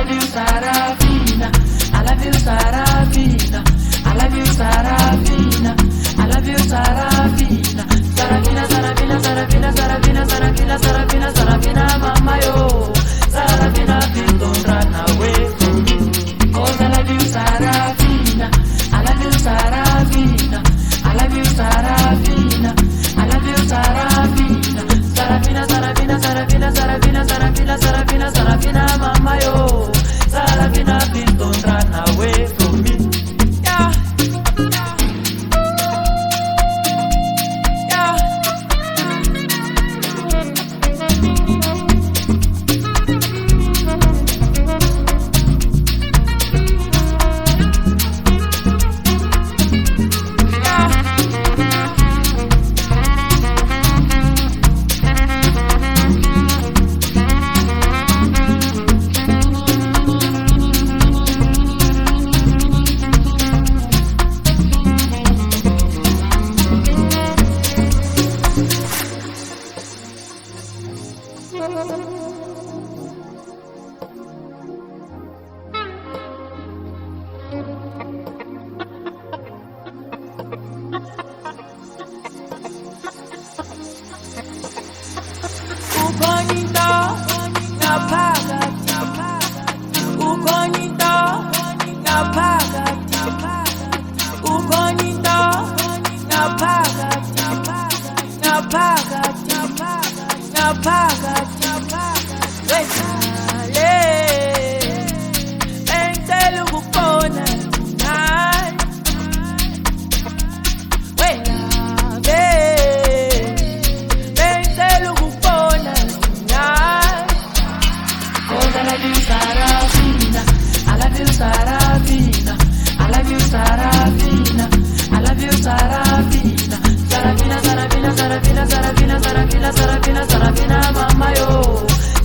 love you, Sarafina. I love you, Sarafina. I love you, Sarafina. I love you, Sarafina. Sarafina, Sarafina, Sarafina, Sarafina, Sarafina, Sarafina, Sarafina, mama yo. Sarafina, please don't run away from me. Cause I love you, Sarafina. I love you, Sarafina. I love you, Sarafina. I love you, Sarafina. Sarafina, Sarafina, Sarafina, Sarafina, Sarafina, Sarafina, Sarafina, mama yo. Sarafina, please don't run away from me. Yeah. Sarafina, Sarafina, Sarafina, Sarafina, Sarafina, Sarafina, mama yo.